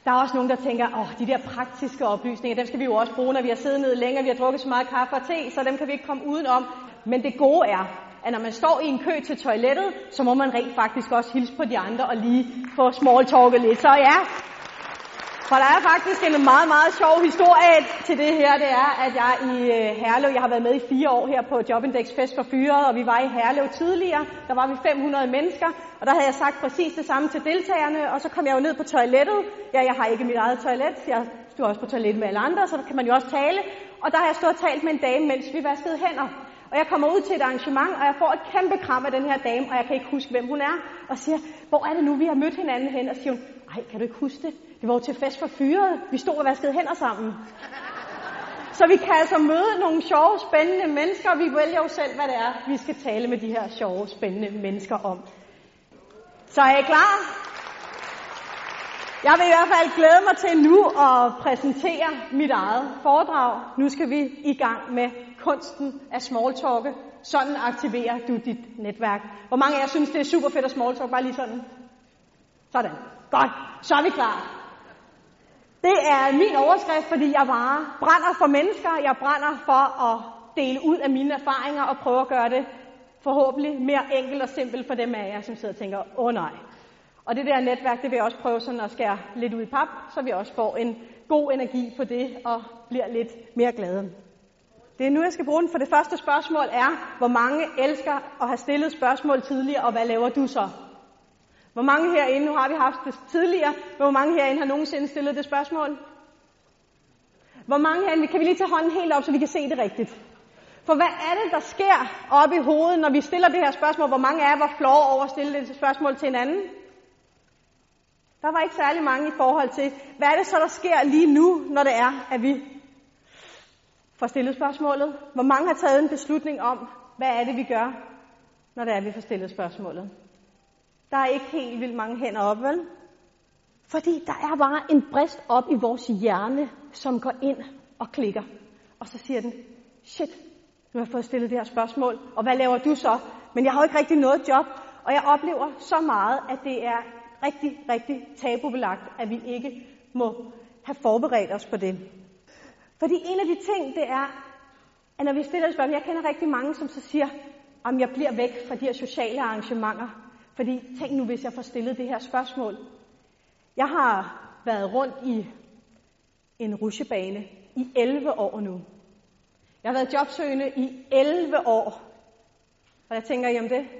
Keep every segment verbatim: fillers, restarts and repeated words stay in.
Der er også nogen, der tænker, åh, oh, de der praktiske oplysninger, dem skal vi jo også bruge, når vi har siddet ned længe, vi har drukket så meget kaffe og te, så dem kan vi ikke komme udenom. Men det gode er, at når man står i en kø til toilettet, så må man rent faktisk også hilse på de andre og lige få smalltalket lidt. Så ja, for der er faktisk en meget, meget sjov historie til det her. Det er, at jeg i Herlev, jeg har været med i fire år her på Jobindex Fest for Fyret, og vi var i Herlev tidligere. Der var vi fem hundrede mennesker, og der havde jeg sagt præcis det samme til deltagerne, og så kom jeg jo ned på toilettet. Ja, jeg har ikke mit eget toilet, jeg stod også på toilettet med alle andre, så kan man jo også tale. Og der har jeg stået og talt med en dame, mens vi vaskede hænder. Og jeg kommer ud til et arrangement, og jeg får et kæmpe kram af den her dame, og jeg kan ikke huske, hvem hun er. Og siger, hvor er det nu, vi har mødt hinanden hen? Og siger hun, ej, kan du ikke huske det? Det var jo til Fest for Fyret. Vi stod og vaskede hænder sammen. Så vi kan altså møde nogle sjove, spændende mennesker, og vi vælger jo selv, hvad det er, vi skal tale med de her sjove, spændende mennesker om. Så er I klar? Jeg vil i hvert fald glæde mig til nu at præsentere mit eget foredrag. Nu skal vi i gang med kunsten af smalltalke. Sådan aktiverer du dit netværk. Hvor mange af jer synes, det er super fedt at smalltalk? Bare lige sådan. Sådan. Godt. Så er vi klar. Det er min overskrift, fordi jeg bare brænder for mennesker. Jeg brænder for at dele ud af mine erfaringer og prøve at gøre det forhåbentlig mere enkelt og simpelt for dem af jer, som sidder og tænker, åh oh, nej. Og det der netværk, det vil jeg også prøve sådan at skære lidt ud i pap, så vi også får en god energi på det og bliver lidt mere glade. Det er nu, jeg skal bruge den, for det første spørgsmål er, hvor mange elsker at have stillet spørgsmål tidligere, og hvad laver du så? Hvor mange herinde, nu har vi haft det tidligere, men hvor mange herinde har nogensinde stillet det spørgsmål? Hvor mange herinde, kan vi lige tage hånden helt op, så vi kan se det rigtigt? For hvad er det, der sker oppe i hovedet, når vi stiller det her spørgsmål? Hvor mange af jer var flove over at stille det spørgsmål til en anden? Der var ikke særlig mange i forhold til, hvad er det så, der sker lige nu, når det er, at vi får stillet spørgsmålet? Hvor mange har taget en beslutning om, hvad er det, vi gør, når det er, at vi får stillet spørgsmålet? Der er ikke helt vildt mange hænder op, vel? Fordi der er bare en brist op i vores hjerne, som går ind og klikker. Og så siger den, shit, nu har jeg fået stillet det her spørgsmål, og hvad laver du så? Men jeg har jo ikke rigtig noget job, og jeg oplever så meget, at det er rigtig, rigtig tabubelagt, at vi ikke må have forberedt os på det. Fordi en af de ting, det er, at når vi stiller et spørgsmål, jeg kender rigtig mange, som så siger, om jeg bliver væk fra de her sociale arrangementer. Fordi tænk nu, hvis jeg får stillet det her spørgsmål. Jeg har været rundt i en rutsjebane i elleve år nu. Jeg har været jobsøgende i elleve år. Og jeg tænker, jamen det,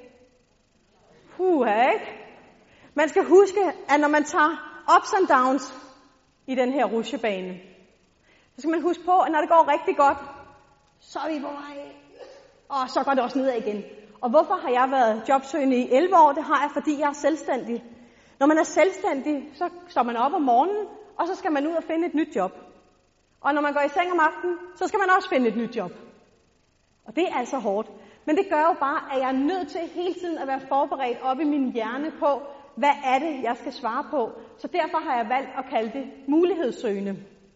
puha, ikke? Man skal huske, at når man tager ups and downs i den her rutsjebane, så skal man huske på, at når det går rigtig godt, så er vi på vej, og så går det også nedad igen. Og hvorfor har jeg været jobsøgende i elleve år? Det har jeg, fordi jeg er selvstændig. Når man er selvstændig, så står man op om morgenen, og så skal man ud og finde et nyt job. Og når man går i seng om aftenen, så skal man også finde et nyt job. Og det er altså hårdt. Men det gør jo bare, at jeg er nødt til hele tiden at være forberedt op i min hjerne på, hvad er det, jeg skal svare på. Så derfor har jeg valgt at kalde det mulighedssøgende.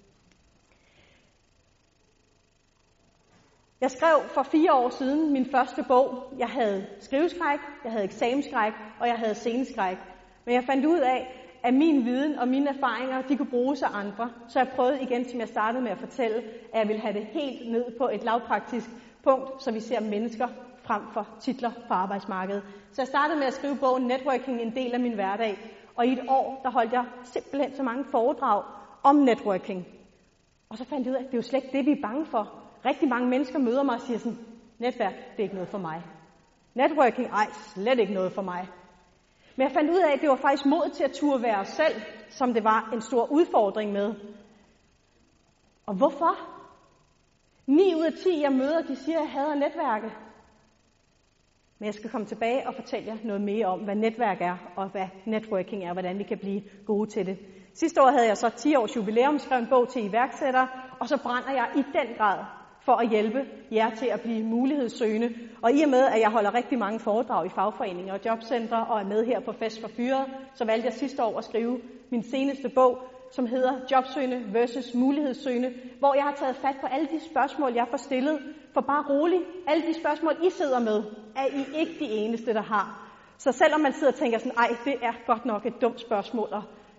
Jeg skrev for fire år siden min første bog. Jeg havde skriveskræk, jeg havde eksamensskræk, og jeg havde sceneskræk. Men jeg fandt ud af, at min viden og mine erfaringer, de kunne bruges af andre. Så jeg prøvede igen, som jeg startede med at fortælle, at jeg ville have det helt ned på et lavpraktisk punkt, så vi ser mennesker frem for titler på arbejdsmarkedet. Så jeg startede med at skrive bogen Networking, en del af min hverdag. Og i et år, der holdt jeg simpelthen så mange foredrag om networking. Og så fandt jeg ud af, at det er jo slet ikke det, vi er bange for. Rigtig mange mennesker møder mig og siger sådan, netværk, det er ikke noget for mig. Networking, ej, slet ikke noget for mig. Men jeg fandt ud af, at det var faktisk mod til at turde være os selv, som det var en stor udfordring med. Og hvorfor? ni ud af ti, jeg møder, de siger, at jeg hader netværket. Men jeg skal komme tilbage og fortælle jer noget mere om, hvad netværk er, og hvad networking er, og hvordan vi kan blive gode til det. Sidste år havde jeg så ti års jubilæum, skrev en bog til iværksættere, og så brænder jeg i den grad for at hjælpe jer til at blive mulighedssøgende. Og i og med, at jeg holder rigtig mange foredrag i fagforeninger og jobcentre, og er med her på Fest for Fyret, så valgte jeg sidste år at skrive min seneste bog, som hedder Jobsøgende versus mulighedssøgende, hvor jeg har taget fat på alle de spørgsmål, jeg får stillet. For bare roligt, alle de spørgsmål, I sidder med, er I ikke de eneste, der har. Så selvom man sidder og tænker sådan, ej, det er godt nok et dumt spørgsmål, og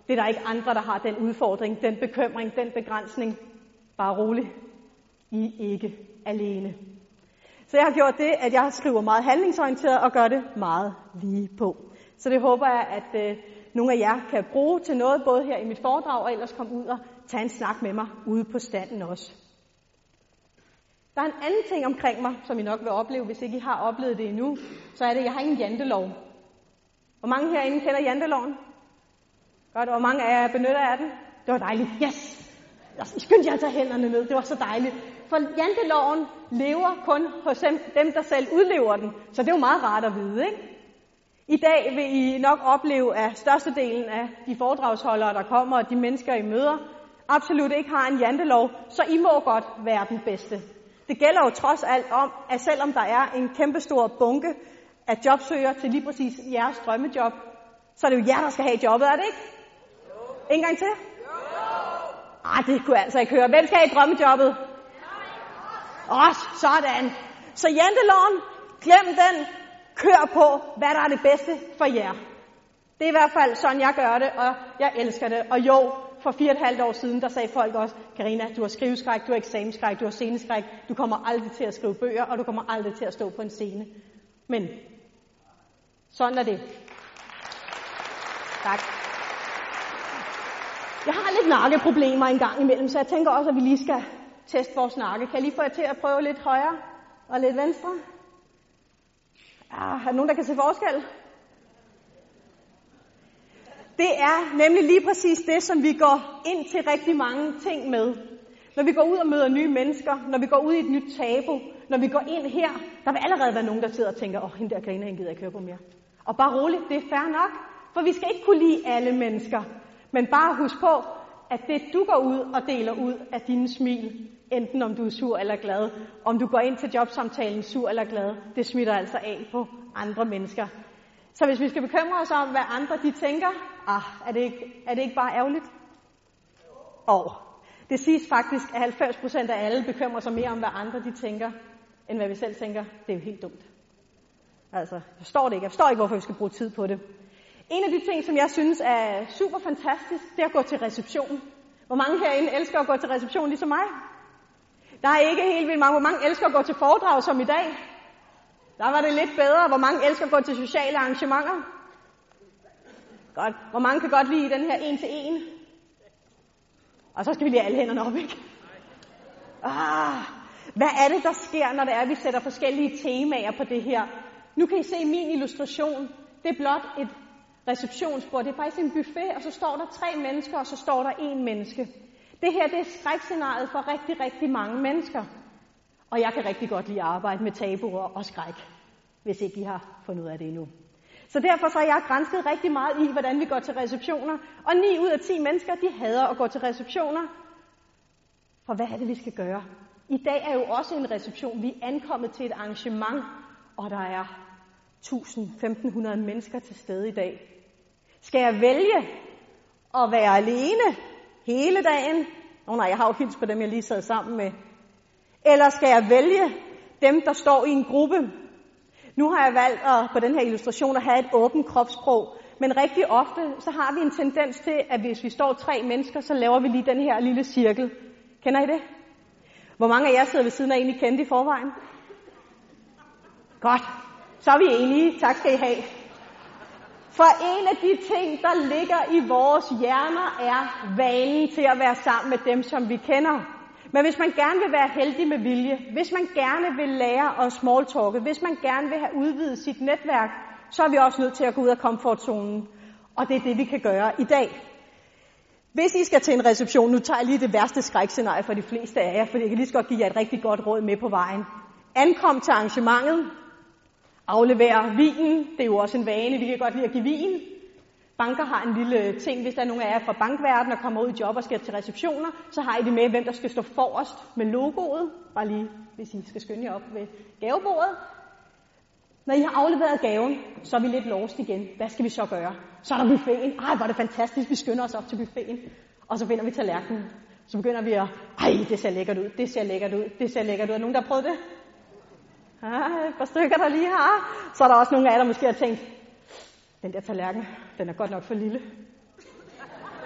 Det er der ikke andre, der har den udfordring, den bekymring, den begrænsning. Bare rolig. I er ikke alene. Så jeg har gjort det, at jeg skriver meget handlingsorienteret og gør det meget lige på. Så det håber jeg, at øh, nogle af jer kan bruge til noget, både her i mit foredrag, og ellers komme ud og tage en snak med mig ude på standen også. Der er en anden ting omkring mig, som I nok vil opleve, hvis ikke I har oplevet det endnu, så er det, at jeg har ingen jantelov. Hvor mange herinde kender janteloven? Godt, og hvor mange af jer benytter af den? Det var dejligt. Yes! Jeg skyndte jer at tage hænderne ned. Det var så dejligt. For janteloven lever kun hos dem, der selv udlever den. Så det er jo meget rart at vide, ikke? I dag vil I nok opleve, at størstedelen af de foredragsholdere, der kommer, og de mennesker, I møder, absolut ikke har en jantelov, så I må godt være den bedste. Det gælder jo trods alt om, at selvom der er en kæmpestor bunke af jobsøgere til lige præcis jeres drømmejob, så er det jo jer, der skal have jobbet, er det ikke? En gang til? Ah, det kunne jeg altså ikke høre. Hvem skal have drømmejobbet? Os, sådan. Så janteloven, glem den. Kør på, hvad der er det bedste for jer. Det er i hvert fald sådan, jeg gør det, og jeg elsker det. Og jo, for fire og et halvt år siden, der sagde folk også, Karina, du har skriveskræk, du har eksamensskræk, du har sceneskræk, du kommer aldrig til at skrive bøger, og du kommer aldrig til at stå på en scene. Men sådan er det. Tak. Jeg har lidt nakkeproblemer en gang imellem, så jeg tænker også, at vi lige skal teste vores nakke. Kan jeg lige få jer til at prøve lidt højre og lidt venstre? Ah, er der nogen, der kan se forskel? Det er nemlig lige præcis det, som vi går ind til rigtig mange ting med. Når vi går ud og møder nye mennesker, når vi går ud i et nyt tabu, når vi går ind her, der vil allerede være nogen, der sidder og tænker, åh, oh, hende der Karina, hende gider jeg køre på mere. Og bare roligt, det er fair nok, for vi skal ikke kunne lide alle mennesker. Men bare husk på, at det du går ud og deler ud af dine smil, enten om du er sur eller glad, om du går ind til jobsamtalen sur eller glad, det smitter altså af på andre mennesker. Så hvis vi skal bekymre os om, hvad andre de tænker, ah, er det ikke, er det ikke bare ærgerligt? Og det siges faktisk, at halvfems procent af alle bekymrer sig mere om, hvad andre de tænker, end hvad vi selv tænker. Det er jo helt dumt. Altså, jeg forstår det ikke. Jeg forstår ikke, hvorfor vi skal bruge tid på det. En af de ting, som jeg synes er super fantastisk, det er at gå til reception. Hvor mange herinde elsker at gå til reception, ligesom mig? Der er ikke helt vildt mange. Hvor mange elsker at gå til foredrag som i dag? Der var det lidt bedre. Hvor mange elsker at gå til sociale arrangementer? Godt. Hvor mange kan godt lide den her en til en? Og så skal vi lige alle hænderne op, ikke? Ah, hvad er det, der sker, når det er, at vi sætter forskellige temaer på det her? Nu kan I se min illustration. Det er blot et receptionsbord. Det er faktisk en buffet, og så står der tre mennesker, og så står der én menneske. Det her, det er skrækscenariet for rigtig, rigtig mange mennesker. Og jeg kan rigtig godt lide at arbejde med tabuer og skræk, hvis ikke I har fundet ud af det endnu. Så derfor så har jeg grænsket rigtig meget i, hvordan vi går til receptioner. Og ni ud af ti mennesker, de hader at gå til receptioner. For hvad er det, vi skal gøre? I dag er jo også en reception. Vi er ankommet til et arrangement, og der er tusind til femten hundrede mennesker til stede i dag. Skal jeg vælge at være alene hele dagen? Nå oh, nej, jeg har jo hils på dem, jeg lige sad sammen med. Eller skal jeg vælge dem, der står i en gruppe? Nu har jeg valgt at, på den her illustration at have et åbent kropssprog. Men rigtig ofte, så har vi en tendens til, at hvis vi står tre mennesker, så laver vi lige den her lille cirkel. Kender I det? Hvor mange af jer sidder ved siden af egentlig kendte i forvejen? Godt. Så er vi enige. Tak skal I have. For en af de ting, der ligger i vores hjerner, er vanen til at være sammen med dem, som vi kender. Men hvis man gerne vil være heldig med vilje, hvis man gerne vil lære at smalltalke, hvis man gerne vil have udvidet sit netværk, så er vi også nødt til at gå ud af komfortzonen. Og det er det, vi kan gøre i dag. Hvis I skal til en reception, nu tager jeg lige det værste skrækscenarie for de fleste af jer, for jeg kan lige så godt give jer et rigtig godt råd med på vejen. Ankom til arrangementet. Aflever vinen. Det er jo også en vane, vi kan godt lide at give vin. Banker har en lille ting, hvis der er nogen af jer fra bankverdenen, der kommer ud i job og skal til receptioner, så har I det med, hvem der skal stå forrest med logoet. Bare lige, hvis I skal skynde jer op ved gavebordet. Når I har afleveret gaven, så er vi lidt lost igen. Hvad skal vi så gøre? Så er der buffeten. Ej, hvor er det fantastisk, vi skynder os op til buffeten. Og så finder vi tallerkenen. Så begynder vi at, ej, det ser lækkert ud, det ser lækkert ud, det ser lækkert ud. Er nogen, der har prøvet det? Ah, et par stykker, der lige har. Så er der også nogle af jer, der måske har tænkt, den der tallerken, den er godt nok for lille.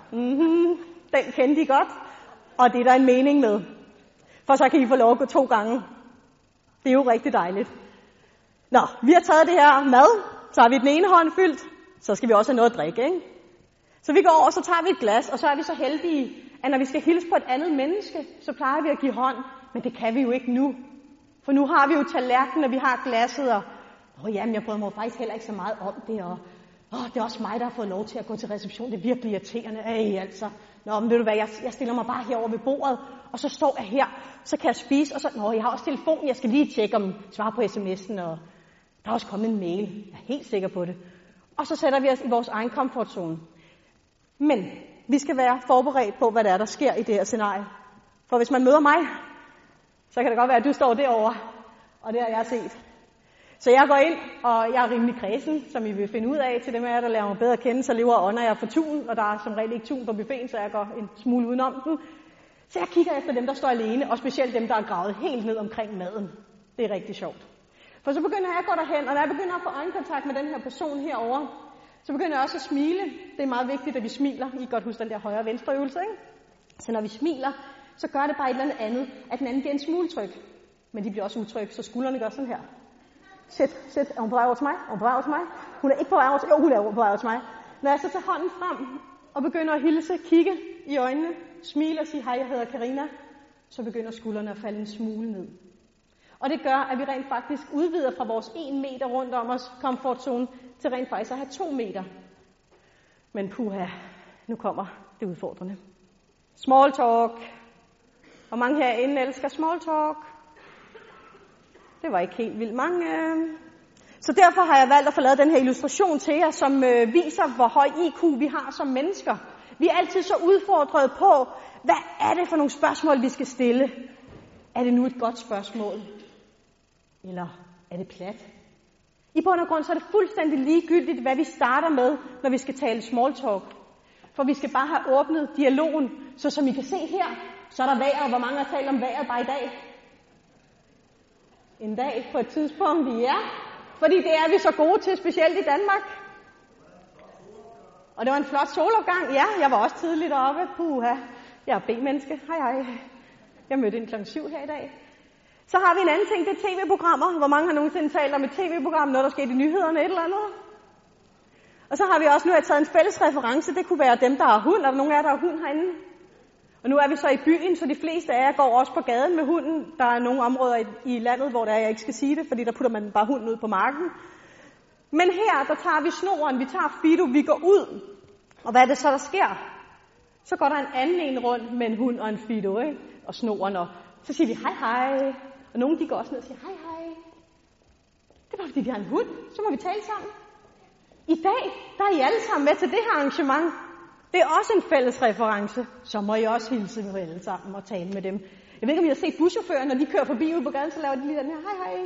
Mm-hmm. Den kendte I godt, og det er der en mening med. For så kan I få lov at gå to gange. Det er jo rigtig dejligt. Nå, vi har taget det her mad, så har vi den ene hånd fyldt, så skal vi også have noget at drikke, ikke? Så vi går over, så tager vi et glas, og så er vi så heldige, at når vi skal hilse på et andet menneske, så plejer vi at give hånd, men det kan vi jo ikke nu. For nu har vi jo tallerkenen, og vi har glasset, og åh, jamen, jeg bryder mig faktisk heller ikke så meget om det, og åh, det er også mig, der har fået lov til at gå til reception. Det er virkelig irriterende. Ej, altså. Nå, men ved du hvad, jeg, jeg stiller mig bare herover ved bordet, og så står jeg her, så kan jeg spise, og så, nå, jeg har også telefon, jeg skal lige tjekke om svare på sms'en, og der er også kommet en mail. Jeg er helt sikker på det. Og så sætter vi os i vores egen komfortzone. Men vi skal være forberedt på, hvad der er, der sker i det her scenarie. For hvis man møder mig, så kan det godt være, at du står derovre, og det har jeg set. Så jeg går ind, og jeg er rimelig kredsen, som I vil finde ud af til dem af jer, der lærer mig bedre at kende, så lever og ånder jeg for tun, og der er som regel ikke tun på buffeten, så jeg går en smule udenom den. Så jeg kigger efter dem, der står alene, og specielt dem, der er gravet helt ned omkring maden. Det er rigtig sjovt. For så begynder jeg at gå derhen, og når jeg begynder at få øjenkontakt med den her person herovre, så begynder jeg også at smile. Det er meget vigtigt, at vi smiler. I kan godt huske den der højre og venstre øvelse, ikke? Så når vi smiler, så gør det bare et eller andet andet, at den anden giver en smule tryk. Men de bliver også utryg, så skuldrene gør sådan her. Sæt, sæt. Er hun på vej over til mig? Er hun på vej over til mig? Hun er ikke på vej over til mig. Jo, hun er på vej over til mig. Når jeg så tager hånden frem og begynder at hilse, kigge i øjnene, smile og sige, hej, jeg hedder Karina, så begynder skuldrene at falde en smule ned. Og det gør, at vi rent faktisk udvider fra vores en meter rundt om os komfortzone til rent faktisk at have to meter. Men puha, nu kommer det udfordrende. Small talk. Hvor mange herinde elsker small talk? Det var ikke helt vildt mange. Så derfor har jeg valgt at få lavet den her illustration til jer, som øh, viser, hvor høj I Q vi har som mennesker. Vi er altid så udfordret på, hvad er det for nogle spørgsmål, vi skal stille? Er det nu et godt spørgsmål? Eller er det plat? I bund og grund så er det fuldstændig ligegyldigt, hvad vi starter med, når vi skal tale small talk. For vi skal bare have åbnet dialogen, så som I kan se her, så er der vejret. Hvor mange har talt om vejret bare i dag? En dag på et tidspunkt, ja. Fordi det er vi så gode til, specielt i Danmark. Og det var en flot solopgang. Ja, jeg var også tidligt oppe. Puha. Jeg er B-menneske. Hej hej. Jeg mødte ind klokken syv her i dag. Så har vi en anden ting, det er tv-programmer. Hvor mange har nogensinde talt om et tv-program, noget der skete i nyhederne, et eller andet? Og så har vi også nu har taget en fælles reference. Det kunne være dem, der har hund, og nogen af jer, der har hund herinde. Og nu er vi så i byen, så de fleste af jer går også på gaden med hunden. Der er nogle områder i, i landet, hvor der er, jeg ikke skal sige det, fordi der putter man bare hunden ud på marken. Men her, der tager vi snoren, vi tager Fido, vi går ud. Og hvad er det så, der sker? Så går der en anden en rundt med en hund og en Fido, ikke? Og snoren, og så siger vi hej hej. Og nogle de går også ned og siger hej hej. Det er bare fordi, vi har en hund, så må vi tale sammen. I dag, der er I alle sammen med til det her arrangement. Det er også en fælles reference, så må I også hilse med alle sammen og tale med dem. Jeg ved ikke, om I har set buschauffører, når de kører forbi ude på gaden, så laver de lige den her, hej hej.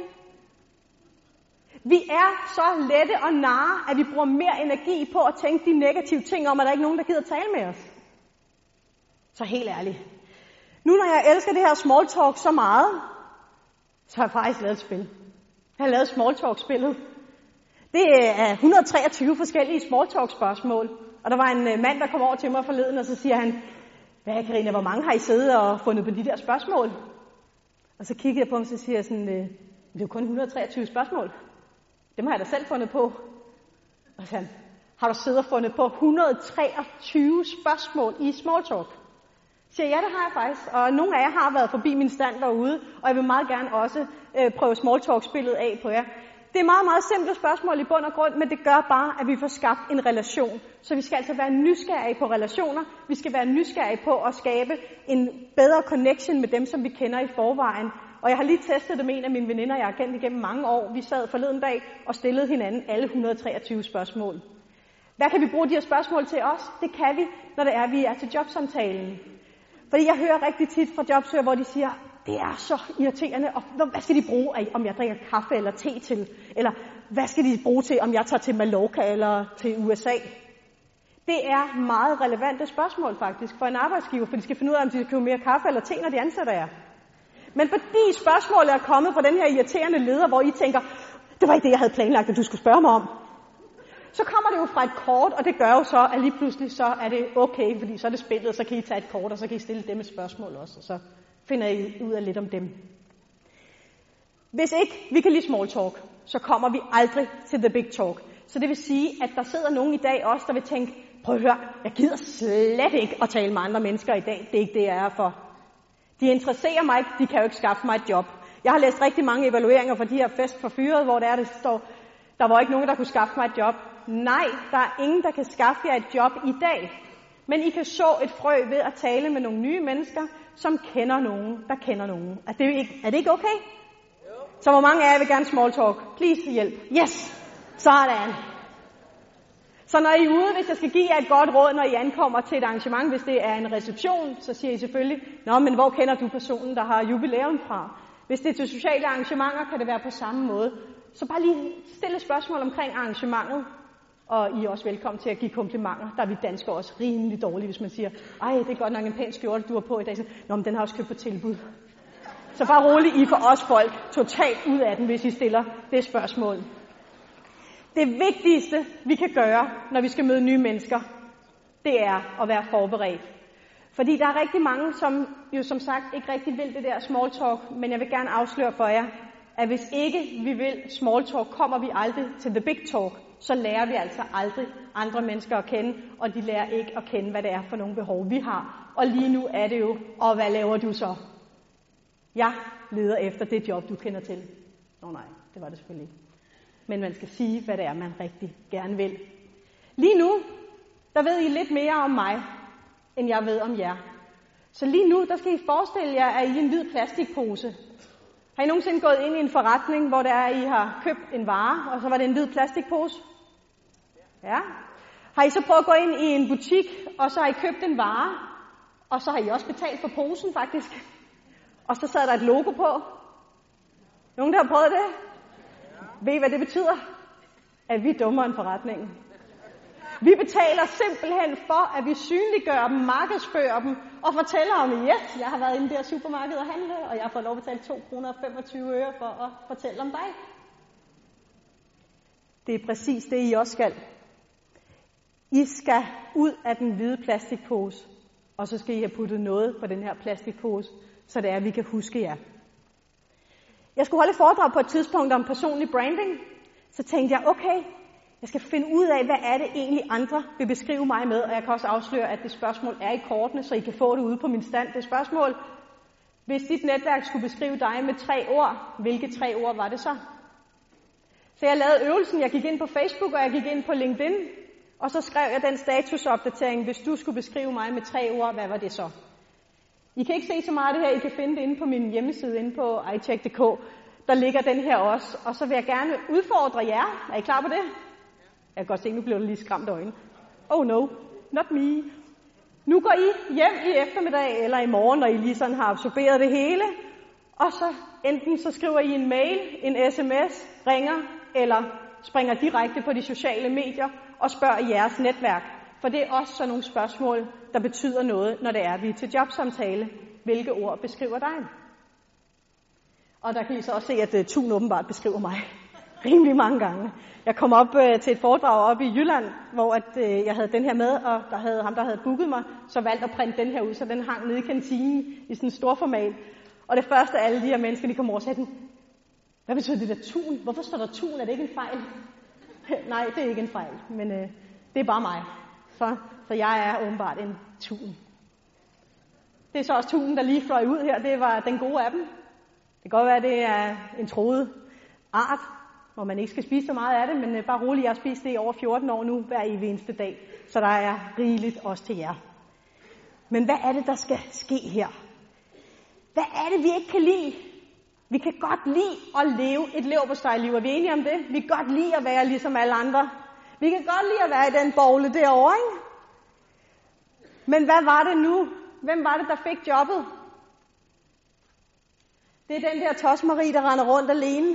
Vi er så lette og narre, at vi bruger mere energi på at tænke de negative ting om, at der er ikke nogen, der gider tale med os. Så helt ærligt. Nu når jeg elsker det her small talk så meget, så har jeg faktisk lavet et spil. Jeg har lavet small talk spillet. Det er et hundrede og treogtyve forskellige small talk spørgsmål. Og der var en mand, der kom over til mig forleden, og så siger han, hvad Karina, hvor mange har I siddet og fundet på de der spørgsmål? Og så kiggede jeg på ham, og så siger jeg sådan, det er jo kun et hundrede og treogtyve spørgsmål. Dem har jeg da selv fundet på. Og så siger han, har du siddet og fundet på et hundrede og treogtyve spørgsmål i small talk? Så siger jeg, ja, det har jeg faktisk. Og nogle af jer har været forbi min stand derude, og jeg vil meget gerne også øh, prøve small talk-spillet af på jer. Det er meget, meget simple spørgsmål i bund og grund, men det gør bare, at vi får skabt en relation. Så vi skal altså være nysgerrige på relationer. Vi skal være nysgerrige på at skabe en bedre connection med dem, som vi kender i forvejen. Og jeg har lige testet det med en af mine veninder, jeg har kendt igennem mange år. Vi sad forleden dag og stillede hinanden alle et hundrede og treogtyve spørgsmål. Hvad kan vi bruge de her spørgsmål til os? Det kan vi, når det er, vi er til jobsamtalen. Fordi jeg hører rigtig tit fra jobsøgere, hvor de siger, det er så irriterende, og hvad skal de bruge af, om jeg drikker kaffe eller te til? Eller hvad skal de bruge til, om jeg tager til Mallorca eller til U S A? Det er meget relevante spørgsmål faktisk for en arbejdsgiver, for de skal finde ud af, om de skal købe mere kaffe eller te, når de ansætter jer. Men fordi spørgsmålet er kommet fra den her irriterende leder, hvor I tænker, det var ikke det, jeg havde planlagt, at du skulle spørge mig om, Så kommer det jo fra et kort, og det gør jo så, at lige pludselig så er det okay, fordi så er det spillet, og så kan I tage et kort, og så kan I stille dem et spørgsmål også, og så finder I ud af lidt om dem. Hvis ikke vi kan lide small talk, så kommer vi aldrig til the big talk. Så det vil sige, at der sidder nogen i dag også, der vil tænke, prøv at høre, jeg gider slet ikke at tale med andre mennesker i dag. Det er ikke det, jeg er for. De interesserer mig ikke, de kan jo ikke skaffe mig et job. Jeg har læst rigtig mange evalueringer for de her fest for fyret, hvor der, er, det står, der var ikke nogen, der kunne skaffe mig et job. Nej, der er ingen, der kan skaffe jer et job i dag. Men I kan så et frø ved at tale med nogle nye mennesker, som kender nogen, der kender nogen. Er det ikke, er det ikke okay? Så hvor mange af jer vil gerne small talk? Please hjælp. Yes! Sådan. Så når I er ude, hvis jeg skal give jer et godt råd, når I ankommer til et arrangement, hvis det er en reception, så siger I selvfølgelig, nå, men hvor kender du personen, der har jubilæum fra? Hvis det er til sociale arrangementer, kan det være på samme måde. Så bare lige stille spørgsmål omkring arrangementet, og I er også velkommen til at give komplimenter. Der er vi danskere også rimelig dårlige, hvis man siger, ej, det er godt nok en pæn skjorte, du har på i dag. Så, nå, men den har også købt på tilbud. Så bare roligt, I får os folk totalt ud af den, hvis I stiller det spørgsmål. Det vigtigste, vi kan gøre, når vi skal møde nye mennesker, det er at være forberedt. Fordi der er rigtig mange, som jo som sagt ikke rigtig vil det der small talk, men jeg vil gerne afsløre for jer, at hvis ikke vi vil small talk, kommer vi aldrig til the big talk. Så lærer vi altså aldrig andre mennesker at kende, og de lærer ikke at kende, hvad det er for nogle behov, vi har. Og lige nu er det jo, og hvad laver du så? Jeg leder efter det job, du kender til. Nå nej, det var det selvfølgelig ikke. Men man skal sige, hvad det er, man rigtig gerne vil. Lige nu, der ved I lidt mere om mig, end jeg ved om jer. Så lige nu, der skal I forestille jer, at I er en hvid plastikpose. Har I nogensinde gået ind i en forretning, hvor der er, I har købt en vare, og så var det en hvid plastikpose? Ja. Har I så prøvet at gå ind i en butik, og så har I købt en vare, og så har I også betalt for posen faktisk? Og så sad der et logo på. Nogen, der har prøvet det? Ved I, hvad det betyder? At vi er dummere end forretningen. Vi betaler simpelthen for, at vi synliggør dem, markedsfører dem, og fortæller om, yes, jeg har været inde i det her supermarked og handle, og jeg har fået lov at betale to kroner og femogtyve øre for at fortælle om dig. Det er præcis det, I også skal. I skal ud af den hvide plastikpose, og så skal I have puttet noget på den her plastikpose, så det er, at vi kan huske jer. Jeg skulle holde et foredrag på et tidspunkt om personlig branding. Så tænkte jeg, okay, jeg skal finde ud af, hvad er det egentlig andre vil beskrive mig med. Og jeg kan også afsløre, at det spørgsmål er i kortene, så I kan få det ude på min stand. Det spørgsmål, hvis dit netværk skulle beskrive dig med tre ord, hvilke tre ord var det så? Så jeg lavede øvelsen, jeg gik ind på Facebook, og jeg gik ind på LinkedIn. Og så skrev jeg den statusopdatering, hvis du skulle beskrive mig med tre ord, hvad var det så? I kan ikke se så meget af det her, I kan finde det inde på min hjemmeside, inde på i check punktum d k. Der ligger den her også, og så vil jeg gerne udfordre jer. Er I klar på det? Jeg kan godt se, nu bliver du lige skræmt øjne. Oh no, not me. Nu går I hjem i eftermiddag eller i morgen, når I lige sådan har absorberet det hele. Og så enten så skriver I en mail, en sms, ringer eller springer direkte på de sociale medier og spørger jeres netværk. For det er også sådan nogle spørgsmål, der betyder noget, når det er, vi er til jobsamtale. Hvilke ord beskriver dig? Og der kan I så også se, at uh, Thun åbenbart beskriver mig rimelig mange gange. Jeg kom op uh, til et foredrag op i Jylland, hvor at, uh, jeg havde den her med, og der havde ham, der havde booket mig, så valgte at printe den her ud, så den hang nede i kantinen i sådan en stor format. Og det første af alle de her mennesker, de kom over og sagde, hvad betyder det der Thun? Hvorfor står der Thun? Er det ikke en fejl? Nej, det er ikke en fejl, men uh, det er bare mig. Så, så jeg er åbenbart en Thun. Det er så også Thunen, der lige fløj ud her. Det var den gode af dem. Det kan godt være, at det er en troet art, hvor man ikke skal spise så meget af det, men bare roligt, jeg har spist det i over fjorten år nu, hver evig eneste dag. Så der er rigeligt også til jer. Men hvad er det, der skal ske her? Hvad er det, vi ikke kan lide? Vi kan godt lide at leve et leverpostejliv. Er vi enige om det? Vi kan godt lide at være ligesom alle andre. Vi kan godt lide at være i den bogle derovre, ikke? Men hvad var det nu? Hvem var det, der fik jobbet? Det er den der Tosmarie, der render rundt alene.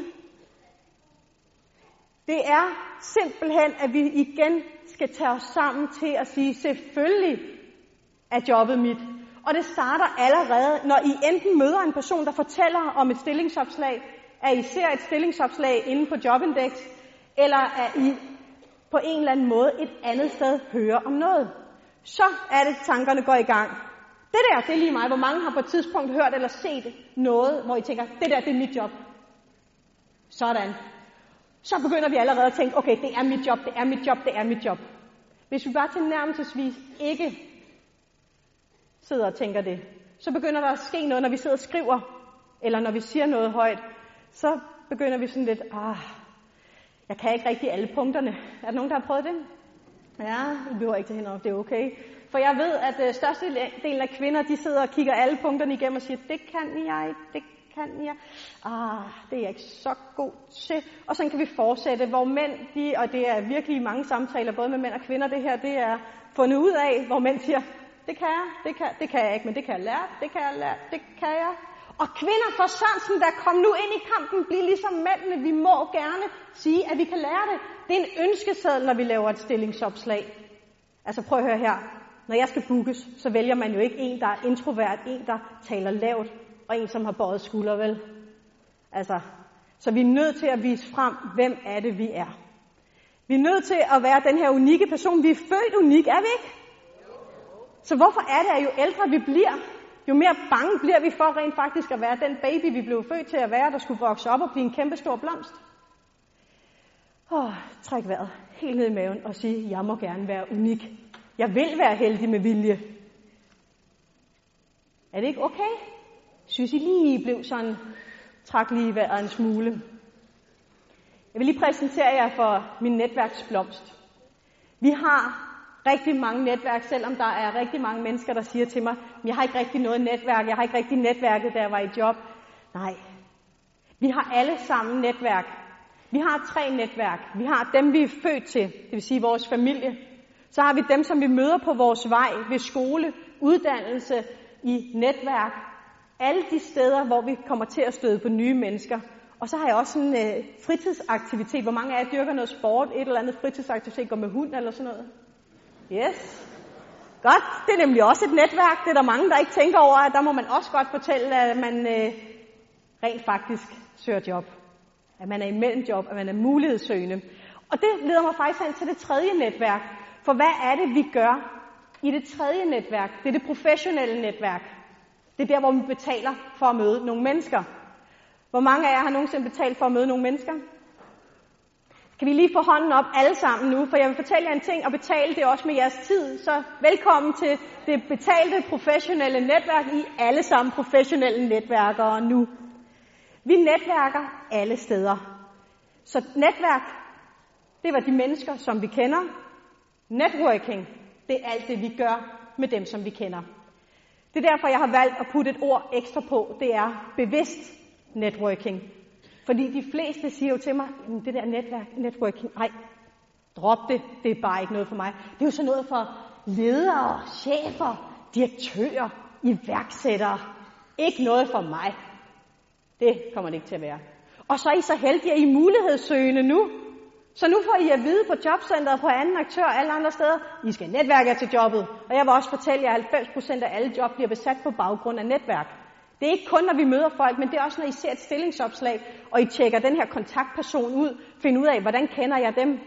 Det er simpelthen, at vi igen skal tage os sammen til at sige, selvfølgelig er jobbet mit. Og det starter allerede, når I enten møder en person, der fortæller om et stillingsopslag, at I ser et stillingsopslag inde på Jobindex, eller at I på en eller anden måde et andet sted hører om noget. Så er det, tankerne går i gang. Det der, det er lige mig. Hvor mange har på et tidspunkt hørt eller set noget, hvor I tænker, det der, det er mit job. Sådan. Så begynder vi allerede at tænke, okay, det er mit job, det er mit job, det er mit job. Hvis vi bare tilnærmelsesvis ikke sidder og tænker det, så begynder der at ske noget, når vi sidder og skriver, eller når vi siger noget højt, så begynder vi sådan lidt, ah, jeg kan ikke rigtig alle punkterne. Er der nogen, der har prøvet det? Ja, I behøver ikke tage hende op, det er okay. For jeg ved, at størstedelen af kvinder, de sidder og kigger alle punkterne igennem og siger, det kan jeg, det kan jeg. Ah, det er jeg ikke så god til. Og så kan vi fortsætte, hvor mænd, de, og det er virkelig mange samtaler, både med mænd og kvinder, det her, det er fundet ud af, hvor mænd siger, det kan jeg, det kan, det kan jeg ikke, men det kan jeg lære, det kan jeg lære, det kan jeg. Og kvinder for Sørensen, der kom nu ind i kampen, bliv ligesom mændene, vi må gerne sige, at vi kan lære det. Det er en ønskeseddel, når vi laver et stillingsopslag. Altså prøv at høre her. Når jeg skal bookes, så vælger man jo ikke en, der er introvert, en, der taler lavt, og en, som har bøjet skuldre, vel? Altså, så vi er nødt til at vise frem, hvem er det, vi er. Vi er nødt til at være den her unikke person. Vi er født unik, er vi ikke? Så hvorfor er det, at jo ældre vi bliver, jo mere bange bliver vi for rent faktisk at være den baby, vi blev født til at være, der skulle vokse op og blive en kæmpe stor blomst? Åh, træk vejret helt ned i maven og sige, jeg må gerne være unik. Jeg vil være heldig med vilje. Er det ikke okay? Synes I lige blev sådan, træk lige vejret en smule. Jeg vil lige præsentere jer for min netværksblomst. Vi har rigtig mange netværk, selvom der er rigtig mange mennesker, der siger til mig, jeg har ikke rigtig noget netværk, jeg har ikke rigtig netværket, da jeg var i job. Nej, vi har alle sammen netværk. Vi har tre netværk. Vi har dem, vi er født til, det vil sige vores familie. Så har vi dem, som vi møder på vores vej ved skole, uddannelse, i netværk. Alle de steder, hvor vi kommer til at støde på nye mennesker. Og så har jeg også en øh, fritidsaktivitet. Hvor mange af jer dyrker noget sport, et eller andet fritidsaktivitet, går med hund eller sådan noget? Yes. Godt, det er nemlig også et netværk. Det er der mange, der ikke tænker over, at der må man også godt fortælle, at man øh, rent faktisk søger job. At man er imellem job, at man er mulighedssøgende. Og det leder mig faktisk hen til det tredje netværk. For hvad er det, vi gør i det tredje netværk? Det er det professionelle netværk. Det er der, hvor vi betaler for at møde nogle mennesker. Hvor mange af jer har nogensinde betalt for at møde nogle mennesker? Kan vi lige få hånden op alle sammen nu? For jeg vil fortælle jer en ting, og betale det også med jeres tid. Så velkommen til det betalte professionelle netværk. I alle sammen professionelle netværkere nu. Vi netværker alle steder. Så netværk, det var de mennesker, som vi kender. Networking, det er alt det, vi gør med dem, som vi kender. Det er derfor, jeg har valgt at putte et ord ekstra på. Det er bevidst networking. Fordi de fleste siger jo til mig, det der netværk, networking, nej, drop det, det er bare ikke noget for mig. Det er jo sådan noget for ledere, chefer, direktører, iværksættere. Ikke noget for mig. Det kommer det ikke til at være. Og så er I så heldige, at I er mulighedssøgende nu. Så nu får I at vide på jobcentret, på anden aktør og alle andre steder, I skal netværke til jobbet. Og jeg vil også fortælle jer, at halvfems procent af alle job bliver besat på baggrund af netværk. Det er ikke kun, når vi møder folk, men det er også, når I ser et stillingsopslag, og I tjekker den her kontaktperson ud, finder ud af, hvordan kender jeg dem.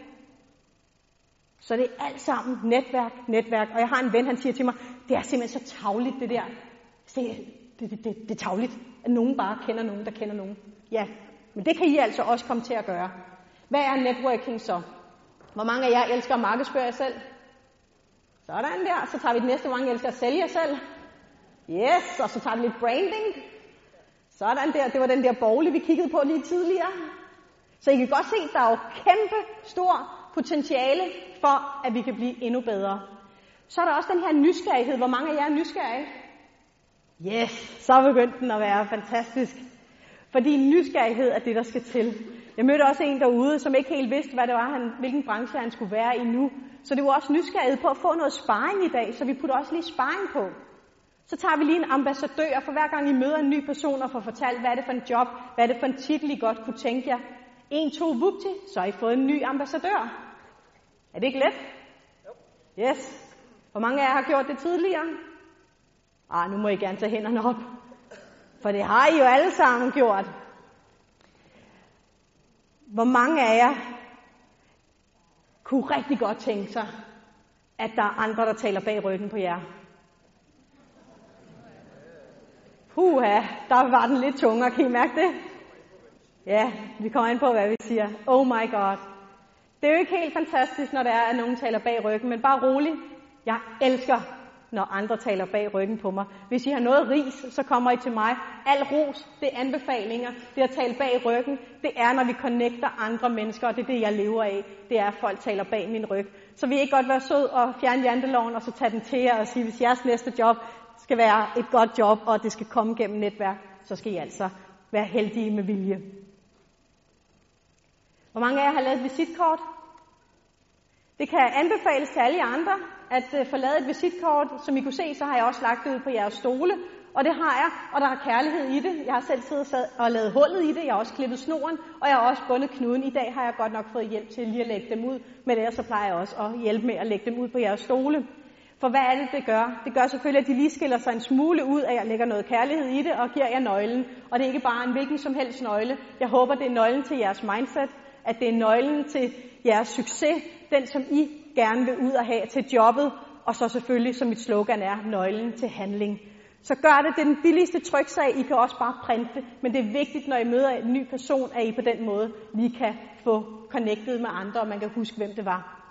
Så det er alt sammen netværk, netværk. Og jeg har en ven, han siger til mig, det er simpelthen så tarveligt det der. Se, det, det, det, det er tarveligt, at nogen bare kender nogen, der kender nogen. Ja, men det kan I altså også komme til at gøre. Hvad er networking så? Hvor mange af jer elsker at markedsføre jer selv? Sådan der. Så tager vi det næste, hvor mange elsker at sælge jer selv. Yes, og så tager vi lidt branding. Sådan der. Det var den der bogle, vi kiggede på lige tidligere. Så I kan godt se, at der er jo kæmpe stor potentiale for, at vi kan blive endnu bedre. Så er der også den her nysgerrighed. Hvor mange af jer er nysgerrige? Yes, så begyndte den at være fantastisk. Fordi nysgerrighed er det, der skal til. Jeg mødte også en derude, som ikke helt vidste, hvad det var, han, hvilken branche han skulle være i nu. Så det var også nysgerrighed på at få noget sparring i dag, så vi putter også lige sparring på. Så tager vi lige en ambassadør, for hver gang I møder en ny person og får fortalt, hvad er det for en job, hvad er det for en titel, I godt kunne tænke jer. En, to, vupti, så har I fået en ny ambassadør. Er det ikke let? Yes. Hvor mange af jer har gjort det tidligere? Ah, nu må I gerne tage hænderne op. For det har I jo alle sammen gjort. Hvor mange af jer kunne rigtig godt tænke sig, at der er andre, der taler bag ryggen på jer. Puha, der var den lidt tungere, kan I mærke det? Ja, vi kommer ind på, hvad vi siger. Oh my god. Det er jo ikke helt fantastisk, når der er, at nogen taler bag ryggen, men bare rolig. Jeg elsker, når andre taler bag ryggen på mig. Hvis I har noget ris, så kommer I til mig. Al ros, det er anbefalinger, det at tale bag ryggen, det er, når vi connecter andre mennesker, og det er det, jeg lever af. Det er, at folk taler bag min ryg. Så vil I ikke godt være sød og fjerne janteloven, og så tage den til jer og sige, hvis jeres næste job skal være et godt job, og det skal komme gennem netværk, så skal I altså være heldige med vilje. Hvor mange af jer har lavet et visitkort? Det kan anbefales til alle jer andre, at få lavet et visitkort. Som I kunne se, så har jeg også lagt det ud på jeres stole. Og det har jeg, og der er kærlighed i det. Jeg har selv siddet og lavet hullet i det. Jeg har også klippet snoren, og jeg har også bundet knuden. I dag har jeg godt nok fået hjælp til lige at lægge dem ud. Men ellers så plejer jeg også at hjælpe med at lægge dem ud på jeres stole. For hvad er det, det gør? Det gør selvfølgelig, at de lige skiller sig en smule ud, at jeg lægger noget kærlighed i det og giver jer nøglen. Og det er ikke bare en hvilken som helst nøgle. Jeg håber, det er nøglen til jeres mindset. At det er nøglen til jeres succes, den som I gerne vil ud og have til jobbet, og så selvfølgelig, som mit slogan er, nøglen til handling. Så gør det, det er den billigste tryksag, I kan også bare printe, men det er vigtigt, når I møder en ny person, at I på den måde lige kan få connectet med andre, og man kan huske, hvem det var.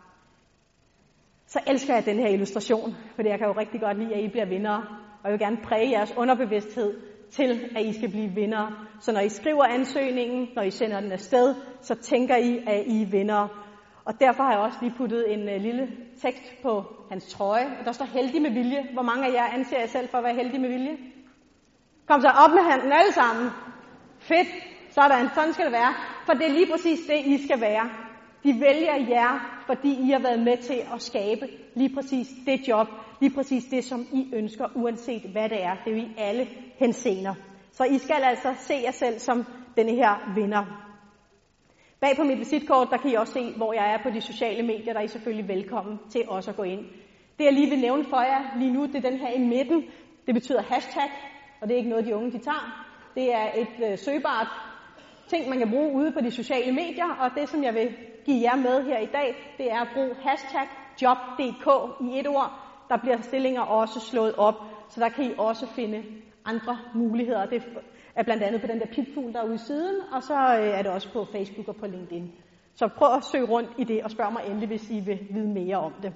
Så elsker jeg den her illustration, fordi jeg kan jo rigtig godt lide, at I bliver vindere, og jeg vil gerne præge jeres underbevidsthed til, at I skal blive vindere. Så når I skriver ansøgningen, når I sender den afsted, så tænker I, at I er vindere. Og derfor har jeg også lige puttet en uh, lille tekst på hans trøje, og der står heldig med vilje. Hvor mange af jer anser jer selv for at være heldig med vilje? Kom så op med handen alle sammen. Fedt. Sådan, sådan skal det være. For det er lige præcis det, I skal være. De vælger jer, fordi I har været med til at skabe lige præcis det job, lige præcis det, som I ønsker, uanset hvad det er. Det er jo i alle henseender. Så I skal altså se jer selv som denne her vinder. Bag på mit visitkort, der kan I også se, hvor jeg er på de sociale medier, der er I selvfølgelig velkommen til også at gå ind. Det jeg lige vil nævne for jer lige nu, det er den her i midten. Det betyder hashtag, og det er ikke noget, de unge de tager. Det er et øh, søgbart ting, man kan bruge ude på de sociale medier, og det, som jeg vil give jer med her i dag, det er at bruge hashtag job punktum d k i et ord. Der bliver stillinger også slået op, så der kan I også finde andre muligheder. Det er blandt andet på den der pipfugl, der er ude i siden, og så er det også på Facebook og på LinkedIn. Så prøv at søge rundt i det, og spørg mig endelig, hvis I vil vide mere om det.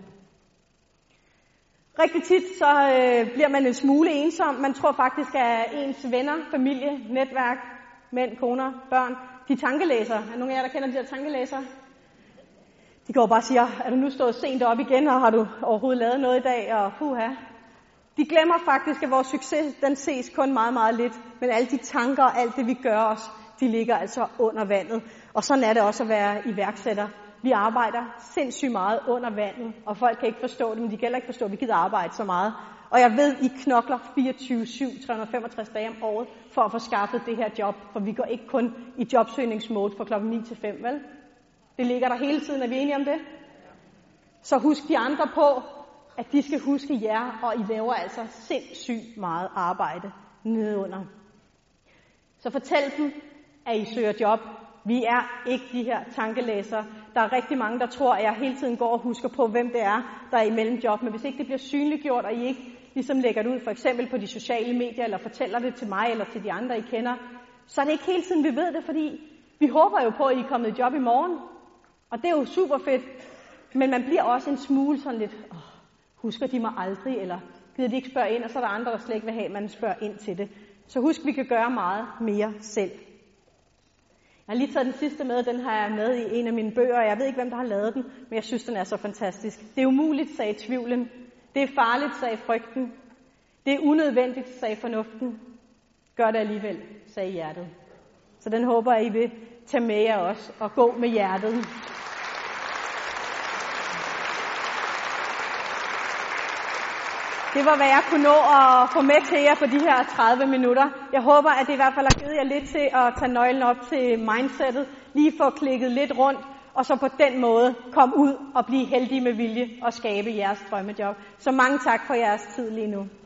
Rigtig tit så øh, bliver man en smule ensom. Man tror faktisk, at ens venner, familie, netværk, mænd, koner, børn, de tankelæser. Er nogle af jer, der kender de her tankelæser? De går bare og siger, er du nu stået sent op igen, og har du overhovedet lavet noget i dag? Og puha. De glemmer faktisk, at vores succes, den ses kun meget, meget lidt. Men alle de tanker og alt det, vi gør os, de ligger altså under vandet. Og sådan er det også at være iværksætter. Vi arbejder sindssygt meget under vandet, og folk kan ikke forstå det, men de kan heller ikke forstå, at vi gider arbejde så meget. Og jeg ved, I knokler fireogtyve syv, tre hundrede og femogtres dage om året for at få skaffet det her job. For vi går ikke kun i jobsøgningsmode fra klokken ni til fem, vel? Det ligger der hele tiden, er vi enige om det? Så husk de andre på, at de skal huske jer, og I laver altså sindssygt meget arbejde nedenunder. Så fortæl dem, at I søger job. Vi er ikke de her tankelæsere. Der er rigtig mange, der tror, at jeg hele tiden går og husker på, hvem det er, der er imellem job. Men hvis ikke det bliver synliggjort, og I ikke ligesom lægger det ud, for eksempel på de sociale medier, eller fortæller det til mig, eller til de andre, I kender, så er det ikke hele tiden, vi ved det, fordi vi håber jo på, at I er kommet i job i morgen. Og det er jo super fedt. Men man bliver også en smule sådan lidt, åh, husker de mig aldrig, eller gider de ikke spørge ind, og så er der andre, der slet ikke vil have, at man spørger ind til det. Så husk, vi kan gøre meget mere selv. Jeg har lige taget den sidste med, den har jeg med i en af mine bøger, og jeg ved ikke, hvem der har lavet den, men jeg synes, den er så fantastisk. Det er umuligt, sagde tvivlen. Det er farligt, sagde frygten. Det er unødvendigt, sagde fornuften. Gør det alligevel, sagde hjertet. Så den håber jeg, I vil tage med jer også, og gå med hjertet. Det var, hvad jeg kunne nå at få med til jer på de her tredive minutter. Jeg håber, at det i hvert fald har givet jer lidt til at tage nøglen op til mindsetet, lige få klikket lidt rundt, og så på den måde komme ud og blive heldige med vilje og skabe jeres drømmejob. Så mange tak for jeres tid lige nu.